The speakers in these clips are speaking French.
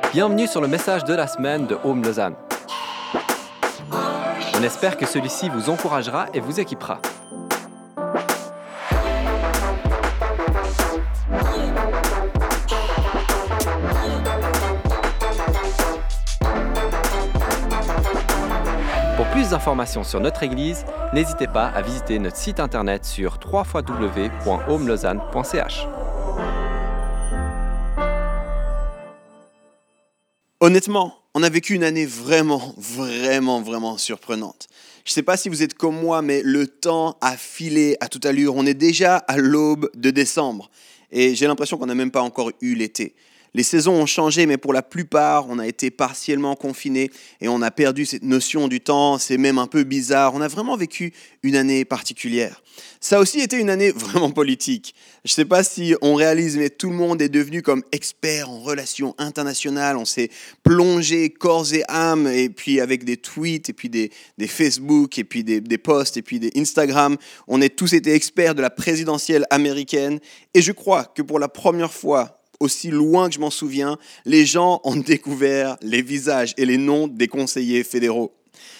Bienvenue sur le message de la semaine de Home Lausanne. On espère que celui-ci vous encouragera et vous équipera. Pour plus d'informations sur notre Église, n'hésitez pas à visiter notre site internet sur www.homelausanne.ch. Honnêtement, on a vécu une année vraiment surprenante. Je ne sais pas si vous êtes comme moi, mais le temps a filé à toute allure. On est déjà à l'aube de décembre et j'ai l'impression qu'on n'a même pas encore eu l'été. Les saisons ont changé, mais pour la plupart, on a été partiellement confinés et on a perdu cette notion du temps. C'est même un peu bizarre. On a vraiment vécu une année particulière. Ça a aussi été une année vraiment politique. Je ne sais pas si on réalise, mais tout le monde est devenu comme expert en relations internationales. On s'est plongé corps et âme, et puis avec des tweets, et puis des Facebook, et puis des posts, et puis des Instagram. On est tous été experts de la présidentielle américaine. Et je crois que pour la première fois, aussi loin que je m'en souviens, les gens ont découvert les visages et les noms des conseillers fédéraux.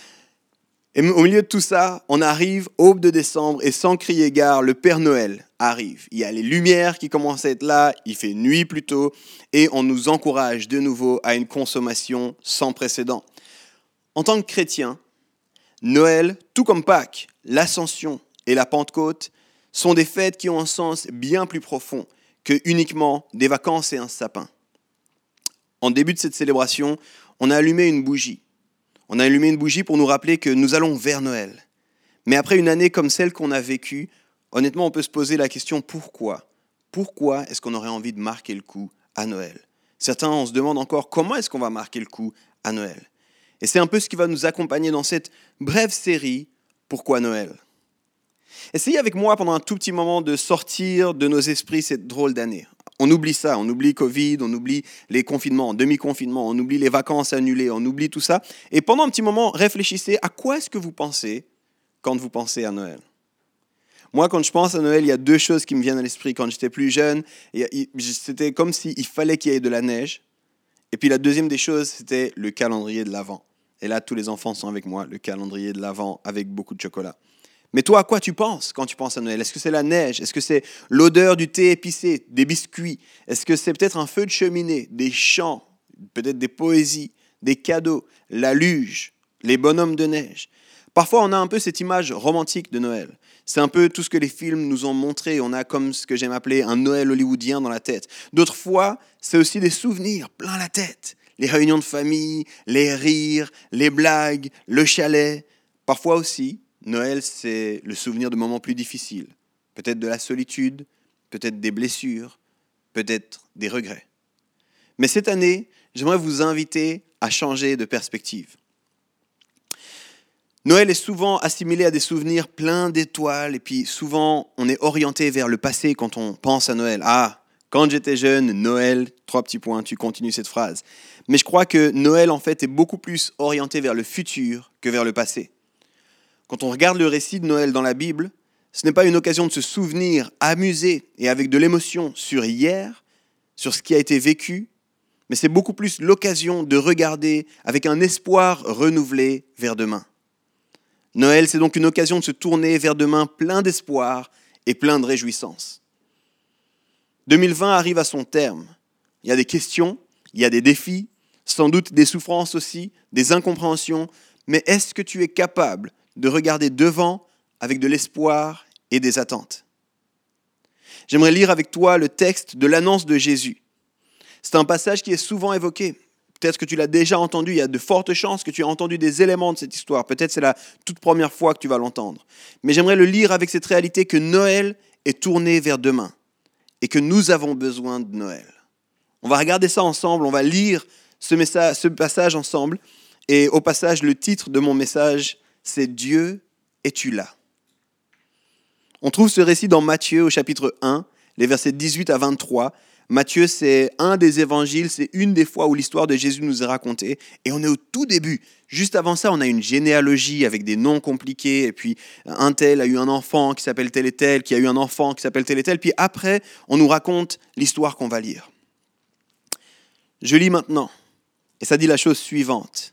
Et au milieu de tout ça, on arrive, aube de décembre, et sans crier gare, le Père Noël arrive. Il y a les lumières qui commencent à être là, il fait nuit plutôt, et on nous encourage de nouveau à une consommation sans précédent. En tant que chrétien, Noël, tout comme Pâques, l'Ascension et la Pentecôte, sont des fêtes qui ont un sens bien plus profond que uniquement des vacances et un sapin. En début de cette célébration, on a allumé une bougie. On a allumé une bougie pour nous rappeler que nous allons vers Noël. Mais après une année comme celle qu'on a vécue, honnêtement, on peut se poser la question pourquoi ? Pourquoi est-ce qu'on aurait envie de marquer le coup à Noël ? Certains, on se demande encore comment est-ce qu'on va marquer le coup à Noël ? Et c'est un peu ce qui va nous accompagner dans cette brève série « Pourquoi Noël ?» Essayez avec moi pendant un tout petit moment de sortir de nos esprits cette drôle d'année. On oublie ça, on oublie Covid, on oublie les confinements, demi-confinements, on oublie les vacances annulées, on oublie tout ça. Et pendant un petit moment, réfléchissez à quoi est-ce que vous pensez quand vous pensez à Noël. Moi, quand je pense à Noël, il y a deux choses qui me viennent à l'esprit. Quand j'étais plus jeune, c'était comme s'il fallait qu'il y ait de la neige. Et puis la deuxième des choses, c'était le calendrier de l'Avent. Et là, tous les enfants sont avec moi, le calendrier de l'Avent avec beaucoup de chocolat. Mais toi, à quoi tu penses quand tu penses à Noël ? Est-ce que c'est la neige ? Est-ce que c'est l'odeur du thé épicé, des biscuits ? Est-ce que c'est peut-être un feu de cheminée, des chants, peut-être des poésies, des cadeaux, la luge, les bonhommes de neige ? Parfois, on a un peu cette image romantique de Noël. C'est un peu tout ce que les films nous ont montré. On a comme ce que j'aime appeler un Noël hollywoodien dans la tête. D'autres fois, c'est aussi des souvenirs plein la tête. Les réunions de famille, les rires, les blagues, le chalet. Parfois aussi, Noël, c'est le souvenir de moments plus difficiles, peut-être de la solitude, peut-être des blessures, peut-être des regrets. Mais cette année, j'aimerais vous inviter à changer de perspective. Noël est souvent assimilé à des souvenirs pleins d'étoiles, et puis souvent on est orienté vers le passé quand on pense à Noël. Ah, quand j'étais jeune, Noël, 3 petits points, tu continues cette phrase. Mais je crois que Noël, en fait, est beaucoup plus orienté vers le futur que vers le passé. Quand on regarde le récit de Noël dans la Bible, ce n'est pas une occasion de se souvenir, amuser et avec de l'émotion sur hier, sur ce qui a été vécu, mais c'est beaucoup plus l'occasion de regarder avec un espoir renouvelé vers demain. Noël, c'est donc une occasion de se tourner vers demain plein d'espoir et plein de réjouissance. 2020 arrive à son terme. Il y a des questions, il y a des défis, sans doute des souffrances aussi, des incompréhensions, mais est-ce que tu es capable de regarder devant avec de l'espoir et des attentes? J'aimerais lire avec toi le texte de l'annonce de Jésus. C'est un passage qui est souvent évoqué. Peut-être que tu l'as déjà entendu, il y a de fortes chances que tu aies entendu des éléments de cette histoire. Peut-être c'est la toute première fois que tu vas l'entendre. Mais j'aimerais le lire avec cette réalité que Noël est tourné vers demain et que nous avons besoin de Noël. On va regarder ça ensemble, on va lire ce passage ensemble. Et au passage, le titre de mon message, c'est « Dieu, es-tu là ?» On trouve ce récit dans Matthieu au chapitre 1, les versets 18 à 23. Matthieu, c'est un des évangiles, c'est une des fois où l'histoire de Jésus nous est racontée. Et on est au tout début. Juste avant ça, on a une généalogie avec des noms compliqués. Et puis, un tel a eu un enfant qui s'appelle tel et tel, qui a eu un enfant qui s'appelle tel et tel. Puis après, on nous raconte l'histoire qu'on va lire. Je lis maintenant. Et ça dit la chose suivante.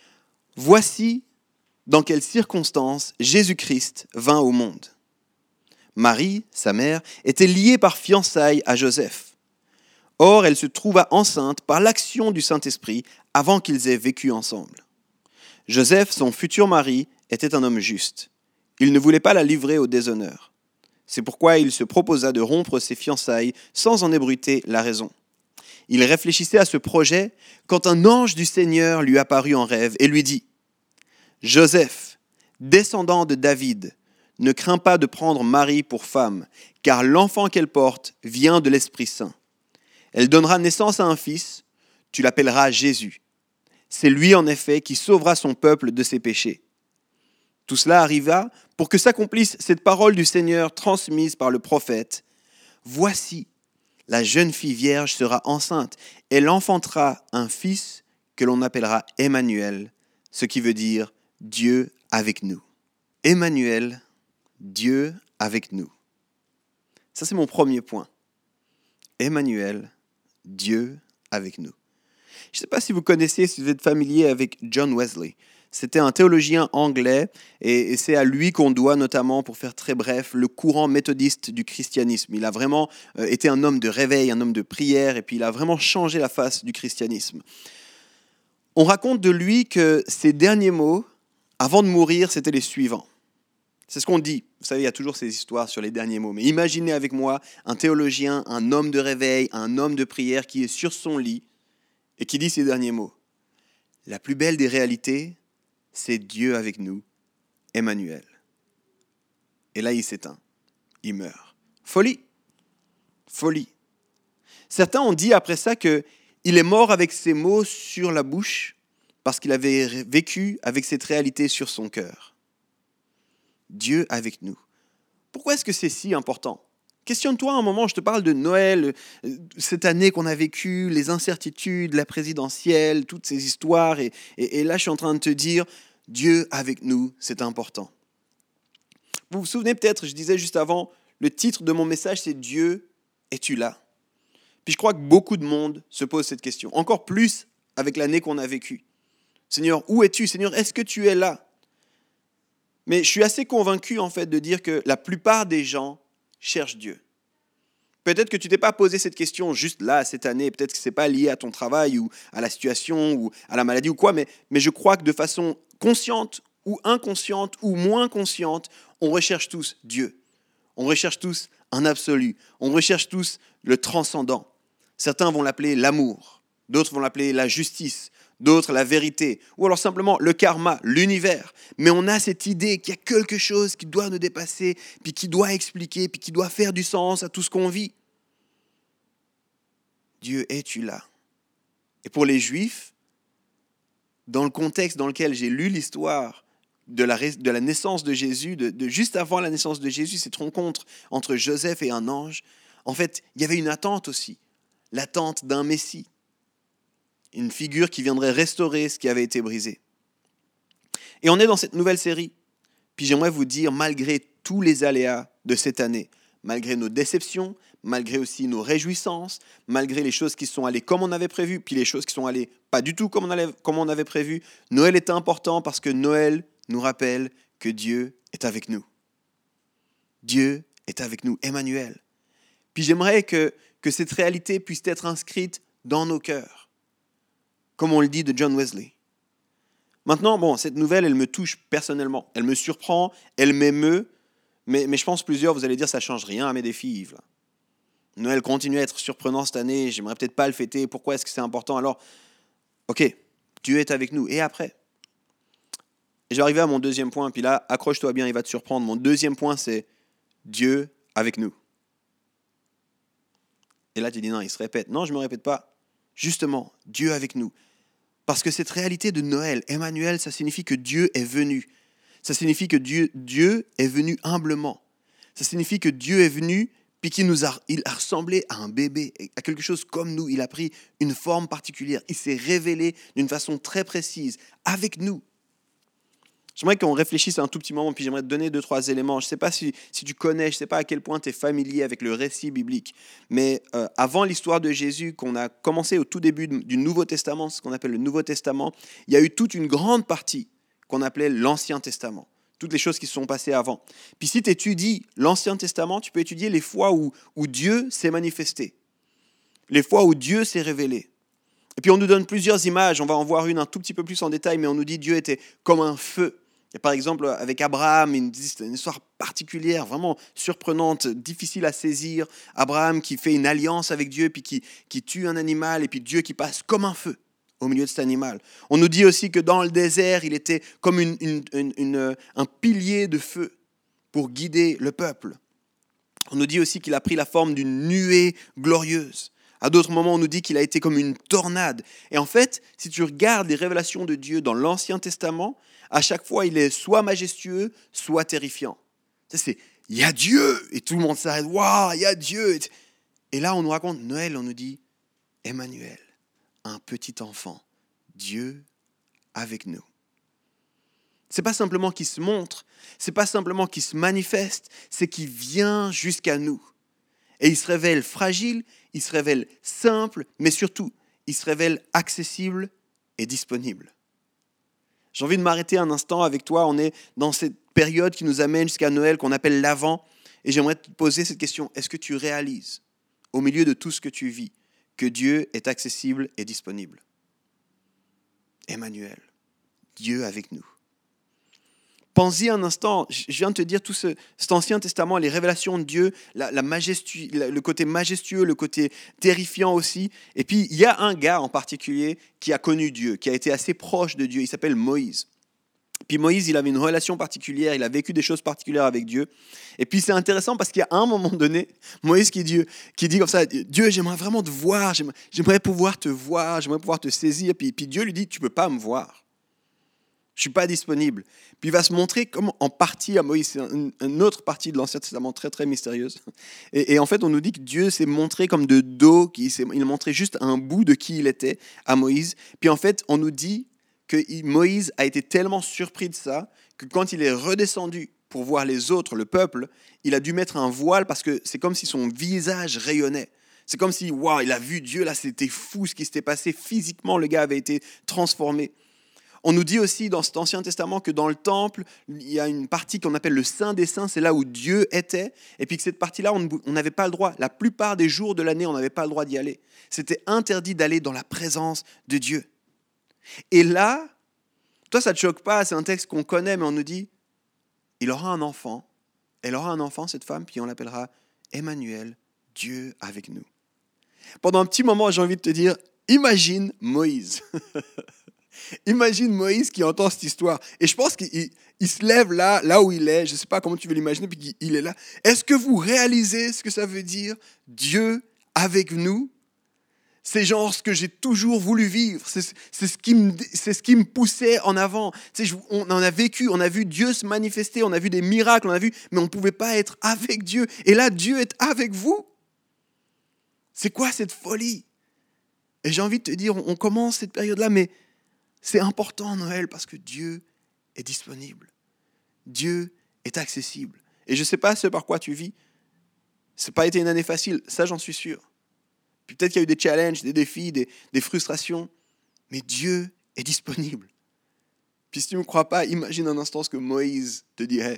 Voici dans quelles circonstances Jésus-Christ vint au monde. Marie, sa mère, était liée par fiançailles à Joseph. Or, elle se trouva enceinte par l'action du Saint-Esprit avant qu'ils aient vécu ensemble. Joseph, son futur mari, était un homme juste. Il ne voulait pas la livrer au déshonneur. C'est pourquoi il se proposa de rompre ses fiançailles sans en ébruiter la raison. Il réfléchissait à ce projet quand un ange du Seigneur lui apparut en rêve et lui dit « Joseph, descendant de David, ne crains pas de prendre Marie pour femme, car l'enfant qu'elle porte vient de l'Esprit Saint. Elle donnera naissance à un fils, tu l'appelleras Jésus. C'est lui en effet qui sauvera son peuple de ses péchés. » Tout cela arriva pour que s'accomplisse cette parole du Seigneur transmise par le prophète. « Voici, la jeune fille vierge sera enceinte. Elle enfantera un fils que l'on appellera Emmanuel, ce qui veut dire Dieu avec nous. » Emmanuel, Dieu avec nous. Ça, c'est mon premier point. Emmanuel, Dieu avec nous. Je ne sais pas si vous connaissez, si vous êtes familier avec John Wesley. C'était un théologien anglais et c'est à lui qu'on doit notamment, pour faire très bref, le courant méthodiste du christianisme. Il a vraiment été un homme de réveil, un homme de prière et puis il a vraiment changé la face du christianisme. On raconte de lui que ses derniers mots, avant de mourir, c'était les suivants. C'est ce qu'on dit. Vous savez, il y a toujours ces histoires sur les derniers mots. Mais imaginez avec moi un théologien, un homme de réveil, un homme de prière qui est sur son lit et qui dit ces derniers mots. La plus belle des réalités, c'est Dieu avec nous, Emmanuel. Et là, il s'éteint. Il meurt. Folie. Folie. Certains ont dit après ça qu'il est mort avec ces mots sur la bouche parce qu'il avait vécu avec cette réalité sur son cœur. Dieu avec nous. Pourquoi est-ce que c'est si important ? Questionne-toi un moment, je te parle de Noël, cette année qu'on a vécue, les incertitudes, la présidentielle, toutes ces histoires. Et là, je suis en train de te dire, Dieu avec nous, c'est important. Vous vous souvenez peut-être, je disais juste avant, le titre de mon message, c'est « Dieu, es-tu là ?» Puis je crois que beaucoup de monde se pose cette question, encore plus avec l'année qu'on a vécue. Seigneur, où es-tu ? Seigneur, est-ce que tu es là ? Mais je suis assez convaincu en fait de dire que la plupart des gens cherchent Dieu. Peut-être que tu t'es pas posé cette question juste là, cette année, peut-être que ce n'est pas lié à ton travail ou à la situation ou à la maladie ou quoi, mais je crois que de façon consciente ou inconsciente ou moins consciente, on recherche tous Dieu. On recherche tous un absolu. On recherche tous le transcendant. Certains vont l'appeler l'amour, d'autres vont l'appeler la justice, d'autres la vérité, ou alors simplement le karma, l'univers. Mais on a cette idée qu'il y a quelque chose qui doit nous dépasser, puis qui doit expliquer, puis qui doit faire du sens à tout ce qu'on vit. Dieu, es-tu là ? Et pour les Juifs, dans le contexte dans lequel j'ai lu l'histoire de la naissance de Jésus, de juste avant la naissance de Jésus, cette rencontre entre Joseph et un ange, en fait, il y avait une attente aussi, l'attente d'un Messie. Une figure qui viendrait restaurer ce qui avait été brisé. Et on est dans cette nouvelle série. Puis j'aimerais vous dire, malgré tous les aléas de cette année, malgré nos déceptions, malgré aussi nos réjouissances, malgré les choses qui sont allées comme on avait prévu, puis les choses qui sont allées pas du tout comme on avait prévu, Noël est important parce que Noël nous rappelle que Dieu est avec nous. Dieu est avec nous, Emmanuel. Puis j'aimerais que cette réalité puisse être inscrite dans nos cœurs. Comme on le dit de John Wesley. Maintenant, cette nouvelle, elle me touche personnellement. Elle me surprend, elle m'émeut, mais je pense plusieurs, vous allez dire, ça ne change rien à mes défis, Yves. Noël continue à être surprenant cette année, j'aimerais peut-être pas le fêter, pourquoi est-ce que c'est important ? Alors, ok, Dieu est avec nous, et après ? Et je vais arriver à mon deuxième point, puis là, accroche-toi bien, il va te surprendre. Mon deuxième point, c'est Dieu avec nous. Et là, tu dis, non, il se répète. Non, je ne me répète pas. Justement, Dieu avec nous. Parce que cette réalité de Noël, Emmanuel, ça signifie que Dieu est venu. Ça signifie que Dieu est venu humblement. Ça signifie que Dieu est venu, puis il a ressemblé à un bébé, à quelque chose comme nous. Il a pris une forme particulière. Il s'est révélé d'une façon très précise, avec nous. J'aimerais qu'on réfléchisse un tout petit moment, puis j'aimerais te donner 2-3 éléments. Je ne sais pas si tu connais, je ne sais pas à quel point tu es familier avec le récit biblique, mais avant l'histoire de Jésus, qu'on a commencé au tout début du Nouveau Testament, ce qu'on appelle le Nouveau Testament, il y a eu toute une grande partie qu'on appelait l'Ancien Testament, toutes les choses qui se sont passées avant. Puis si tu étudies l'Ancien Testament, tu peux étudier les fois où Dieu s'est manifesté, les fois où Dieu s'est révélé. Et puis on nous donne plusieurs images, on va en voir une un tout petit peu plus en détail, mais on nous dit Dieu était comme un feu. Et par exemple, avec Abraham, il nous dit c'est une histoire particulière, vraiment surprenante, difficile à saisir. Abraham qui fait une alliance avec Dieu, puis qui tue un animal, et puis Dieu qui passe comme un feu au milieu de cet animal. On nous dit aussi que dans le désert, il était comme un pilier de feu pour guider le peuple. On nous dit aussi qu'il a pris la forme d'une nuée glorieuse. À d'autres moments, on nous dit qu'il a été comme une tornade. Et en fait, si tu regardes les révélations de Dieu dans l'Ancien Testament, à chaque fois, il est soit majestueux, soit terrifiant. Il y a Dieu, et tout le monde s'arrête, waouh, il y a Dieu. Et là, on nous raconte Noël, on nous dit Emmanuel, un petit enfant, Dieu avec nous. C'est pas simplement qu'il se montre, c'est pas simplement qu'il se manifeste, c'est qu'il vient jusqu'à nous. Et il se révèle fragile, il se révèle simple, mais surtout, il se révèle accessible et disponible. J'ai envie de m'arrêter un instant avec toi. On est dans cette période qui nous amène jusqu'à Noël, qu'on appelle l'Avent. Et j'aimerais te poser cette question. Est-ce que tu réalises, au milieu de tout ce que tu vis, que Dieu est accessible et disponible? Emmanuel, Dieu avec nous. Pense-y un instant, je viens de te dire tout cet Ancien Testament, les révélations de Dieu, le côté majestueux, le côté terrifiant aussi. Et puis, il y a un gars en particulier qui a connu Dieu, qui a été assez proche de Dieu, il s'appelle Moïse. Puis Moïse, il avait une relation particulière, il a vécu des choses particulières avec Dieu. Et puis c'est intéressant parce qu'il y a un moment donné, Moïse qui dit comme ça, Dieu, j'aimerais vraiment te voir, j'aimerais pouvoir te voir, j'aimerais pouvoir te saisir. Puis Dieu lui dit, tu ne peux pas me voir. Je ne suis pas disponible. Puis il va se montrer comme en partie à Moïse. C'est une autre partie de l'Ancien Testament très, très mystérieuse. Et en fait, on nous dit que Dieu s'est montré comme de dos, il montrait juste un bout de qui il était à Moïse. Puis en fait, on nous dit que Moïse a été tellement surpris de ça que quand il est redescendu pour voir les autres, le peuple, il a dû mettre un voile parce que c'est comme si son visage rayonnait. C'est comme si, waouh, il a vu Dieu, là, c'était fou ce qui s'était passé. Physiquement, le gars avait été transformé. On nous dit aussi dans cet Ancien Testament que dans le temple, il y a une partie qu'on appelle le Saint des Saints, c'est là où Dieu était, et puis que cette partie-là, on n'avait pas le droit. La plupart des jours de l'année, on n'avait pas le droit d'y aller. C'était interdit d'aller dans la présence de Dieu. Et là, toi, ça ne te choque pas, c'est un texte qu'on connaît, mais on nous dit, il aura un enfant, elle aura un enfant, cette femme, puis on l'appellera Emmanuel, Dieu avec nous. Pendant un petit moment, j'ai envie de te dire, imagine Moïse. Imagine Moïse qui entend cette histoire. Et je pense qu'il se lève là où il est. Je ne sais pas comment tu veux l'imaginer, puis il est là. Est-ce que vous réalisez ce que ça veut dire, Dieu avec nous? C'est genre ce que j'ai toujours voulu vivre. C'est ce qui me poussait en avant. On en a vécu, on a vu Dieu se manifester, on a vu des miracles, mais on ne pouvait pas être avec Dieu. Et là, Dieu est avec vous. C'est quoi cette folie? Et j'ai envie de te dire, on commence cette période-là, mais c'est important Noël parce que Dieu est disponible. Dieu est accessible. Et je ne sais pas ce par quoi tu vis. Ça n'a pas été une année facile, ça j'en suis sûr. Puis peut-être qu'il y a eu des challenges, des défis, des frustrations. Mais Dieu est disponible. Puis si tu ne me crois pas, imagine un instant ce que Moïse te dirait.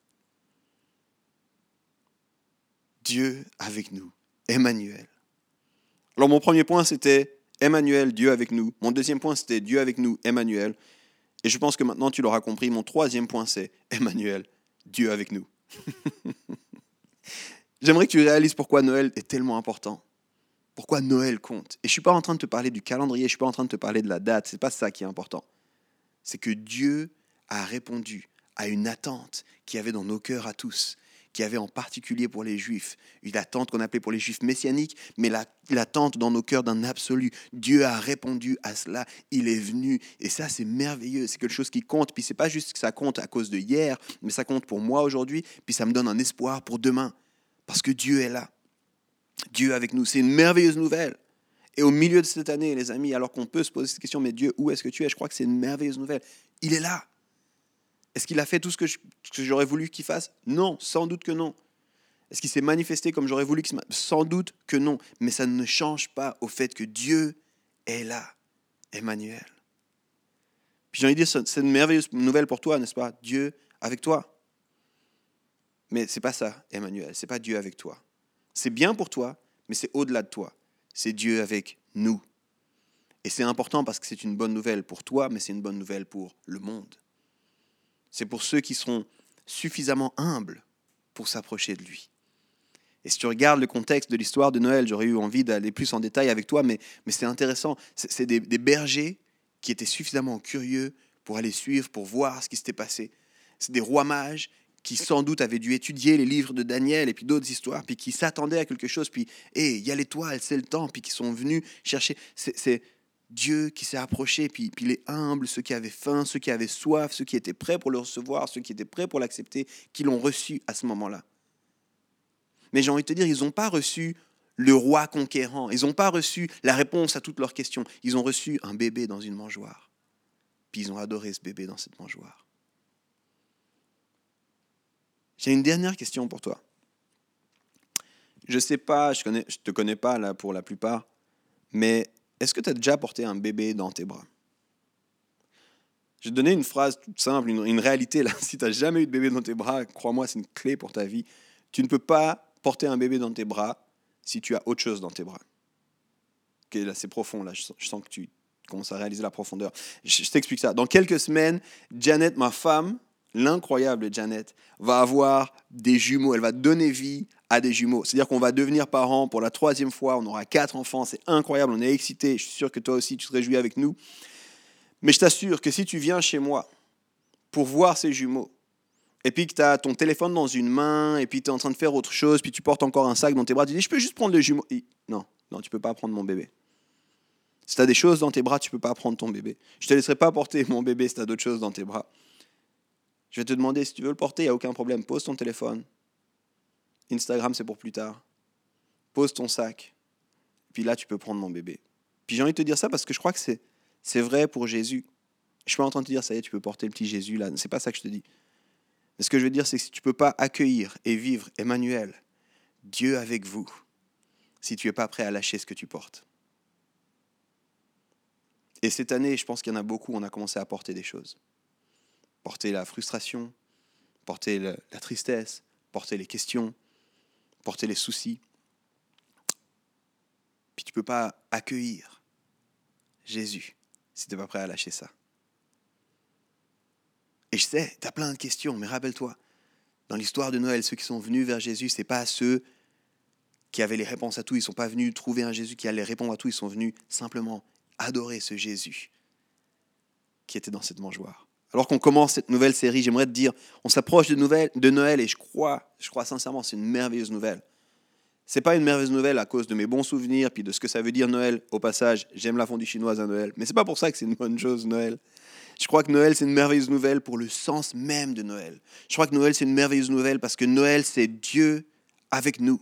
Dieu avec nous, Emmanuel. Alors mon premier point c'était Emmanuel, Dieu avec nous. Mon deuxième point, c'était Dieu avec nous, Emmanuel. Et je pense que maintenant, tu l'auras compris. Mon troisième point, c'est Emmanuel, Dieu avec nous. J'aimerais que tu réalises pourquoi Noël est tellement important. Pourquoi Noël compte. Et je ne suis pas en train de te parler du calendrier, je ne suis pas en train de te parler de la date. Ce n'est pas ça qui est important. C'est que Dieu a répondu à une attente qu'il y avait dans nos cœurs à tous, qu'il y avait en particulier pour les Juifs, une attente qu'on appelait pour les Juifs messianiques, mais l'attente dans nos cœurs d'un absolu. Dieu a répondu à cela, il est venu, et ça c'est merveilleux, c'est quelque chose qui compte, puis c'est pas juste que ça compte à cause de hier, mais ça compte pour moi aujourd'hui, puis ça me donne un espoir pour demain, parce que Dieu est là, Dieu avec nous, c'est une merveilleuse nouvelle. Et au milieu de cette année, les amis, alors qu'on peut se poser cette question, mais Dieu, où est-ce que tu es? Je crois que c'est une merveilleuse nouvelle, il est là. Est-ce qu'il a fait tout ce que j'aurais voulu qu'il fasse? Non, sans doute que non. Est-ce qu'il s'est manifesté comme j'aurais voulu qu'il se manifeste? Sans doute que non. Mais ça ne change pas au fait que Dieu est là, Emmanuel. Puis j'ai envie de dire, c'est une merveilleuse nouvelle pour toi, n'est-ce pas? Dieu avec toi. Mais ce n'est pas ça, Emmanuel. Ce n'est pas Dieu avec toi. C'est bien pour toi, mais c'est au-delà de toi. C'est Dieu avec nous. Et c'est important parce que c'est une bonne nouvelle pour toi, mais c'est une bonne nouvelle pour le monde. C'est pour ceux qui seront suffisamment humbles pour s'approcher de lui. Et si tu regardes le contexte de l'histoire de Noël, j'aurais eu envie d'aller plus en détail avec toi, mais c'est intéressant. C'est des bergers qui étaient suffisamment curieux pour aller suivre, pour voir ce qui s'était passé. C'est des rois mages qui sans doute avaient dû étudier les livres de Daniel et puis d'autres histoires, puis qui s'attendaient à quelque chose, puis il y a l'étoile, c'est le temps, puis qui sont venus chercher. C'est Dieu qui s'est approché, puis les humbles, ceux qui avaient faim, ceux qui avaient soif, ceux qui étaient prêts pour le recevoir, ceux qui étaient prêts pour l'accepter, qui l'ont reçu à ce moment-là. Mais j'ai envie de te dire, ils n'ont pas reçu le roi conquérant, ils n'ont pas reçu la réponse à toutes leurs questions, ils ont reçu un bébé dans une mangeoire, puis ils ont adoré ce bébé dans cette mangeoire. J'ai une dernière question pour toi. Je ne sais pas, je te connais pas là pour la plupart, mais est-ce que tu as déjà porté un bébé dans tes bras? Je vais te donner une phrase toute simple, une réalité là. Si tu n'as jamais eu de bébé dans tes bras, crois-moi, c'est une clé pour ta vie. Tu ne peux pas porter un bébé dans tes bras si tu as autre chose dans tes bras. Okay, là, c'est profond, là. Je sens que tu commences à réaliser la profondeur. Je t'explique ça. Dans quelques semaines, Janet, ma femme, l'incroyable Janet, va avoir des jumeaux. Elle va donner vie à des jumeaux. C'est-à-dire qu'on va devenir parents pour la 3e fois. On aura 4 enfants. C'est incroyable. On est excités. Je suis sûr que toi aussi, tu te réjouis avec nous. Mais je t'assure que si tu viens chez moi pour voir ces jumeaux, et puis que tu as ton téléphone dans une main, et puis tu es en train de faire autre chose, puis tu portes encore un sac dans tes bras, tu dis, je peux juste prendre le jumeau. Non, tu ne peux pas prendre mon bébé. Si tu as des choses dans tes bras, tu ne peux pas prendre ton bébé. Je ne te laisserai pas porter mon bébé si tu as d'autres choses dans tes bras. Je vais te demander, si tu veux le porter, il n'y a aucun problème. Pose ton téléphone. Instagram, c'est pour plus tard. Pose ton sac. Puis là, tu peux prendre mon bébé. Puis j'ai envie de te dire ça parce que je crois que c'est vrai pour Jésus. Je suis pas en train de te dire, ça y est, tu peux porter le petit Jésus là. C'est pas ça que je te dis. Mais ce que je veux dire, c'est que si tu ne peux pas accueillir et vivre Emmanuel, Dieu avec vous, si tu n'es pas prêt à lâcher ce que tu portes. Et cette année, je pense qu'il y en a beaucoup, on a commencé à porter des choses. Porter la frustration, porter la tristesse, porter les questions, porter les soucis. Puis tu ne peux pas accueillir Jésus si tu n'es pas prêt à lâcher ça. Et je sais, tu as plein de questions, mais rappelle-toi, dans l'histoire de Noël, ceux qui sont venus vers Jésus, ce n'est pas ceux qui avaient les réponses à tout. Ils ne sont pas venus trouver un Jésus qui allait répondre à tout. Ils sont venus simplement adorer ce Jésus qui était dans cette mangeoire. Alors qu'on commence cette nouvelle série, j'aimerais te dire, on s'approche de Noël et je crois sincèrement, c'est une merveilleuse nouvelle. Ce n'est pas une merveilleuse nouvelle à cause de mes bons souvenirs puis de ce que ça veut dire Noël. Au passage, j'aime la fondue chinoise à Noël, mais ce n'est pas pour ça que c'est une bonne chose Noël. Je crois que Noël, c'est une merveilleuse nouvelle pour le sens même de Noël. Je crois que Noël, c'est une merveilleuse nouvelle parce que Noël, c'est Dieu avec nous.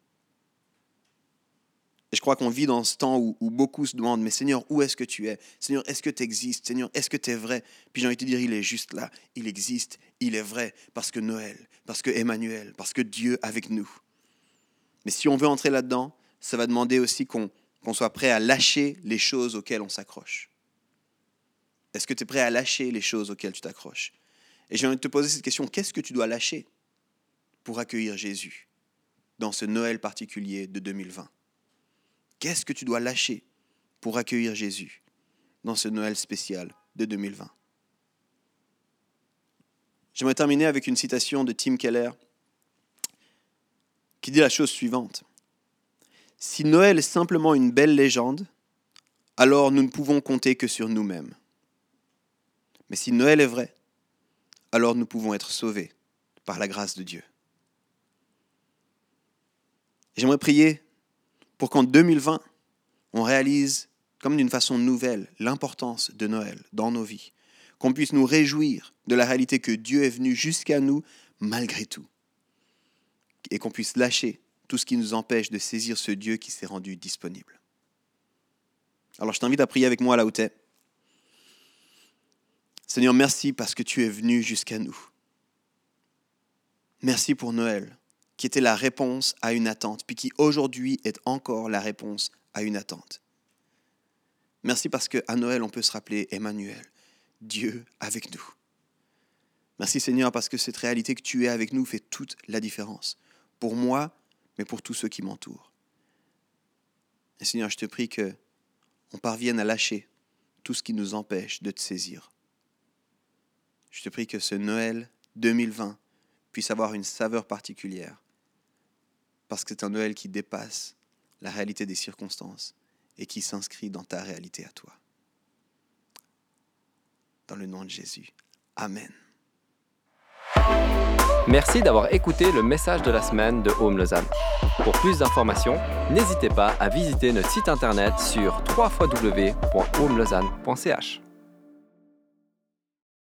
Et je crois qu'on vit dans ce temps où beaucoup se demandent, mais Seigneur, où est-ce que tu es? Seigneur, est-ce que tu existes? Seigneur, est-ce que tu es vrai? Puis j'ai envie de te dire, il est juste là, il existe, il est vrai, parce que Noël, parce que Emmanuel, parce que Dieu avec nous. Mais si on veut entrer là-dedans, ça va demander aussi qu'on soit prêt à lâcher les choses auxquelles on s'accroche. Est-ce que tu es prêt à lâcher les choses auxquelles tu t'accroches? Et j'ai envie de te poser cette question, qu'est-ce que tu dois lâcher pour accueillir Jésus dans ce Noël particulier de 2020? Qu'est-ce que tu dois lâcher pour accueillir Jésus dans ce Noël spécial de 2020? J'aimerais terminer avec une citation de Tim Keller qui dit la chose suivante. Si Noël est simplement une belle légende, alors nous ne pouvons compter que sur nous-mêmes. Mais si Noël est vrai, alors nous pouvons être sauvés par la grâce de Dieu. J'aimerais prier pour qu'en 2020, on réalise, comme d'une façon nouvelle, l'importance de Noël dans nos vies. Qu'on puisse nous réjouir de la réalité que Dieu est venu jusqu'à nous malgré tout. Et qu'on puisse lâcher tout ce qui nous empêche de saisir ce Dieu qui s'est rendu disponible. Alors je t'invite à prier avec moi là où tu es. Seigneur, merci parce que tu es venu jusqu'à nous. Merci pour Noël, qui était la réponse à une attente, puis qui aujourd'hui est encore la réponse à une attente. Merci parce qu'à Noël, on peut se rappeler Emmanuel, Dieu avec nous. Merci Seigneur parce que cette réalité que tu es avec nous fait toute la différence. Pour moi, mais pour tous ceux qui m'entourent. Et Seigneur, je te prie qu'on parvienne à lâcher tout ce qui nous empêche de te saisir. Je te prie que ce Noël 2020 puisse avoir une saveur particulière, parce que c'est un Noël qui dépasse la réalité des circonstances et qui s'inscrit dans ta réalité à toi. Dans le nom de Jésus. Amen. Merci d'avoir écouté le message de la semaine de Home Lausanne. Pour plus d'informations, n'hésitez pas à visiter notre site internet sur www.homelausanne.ch.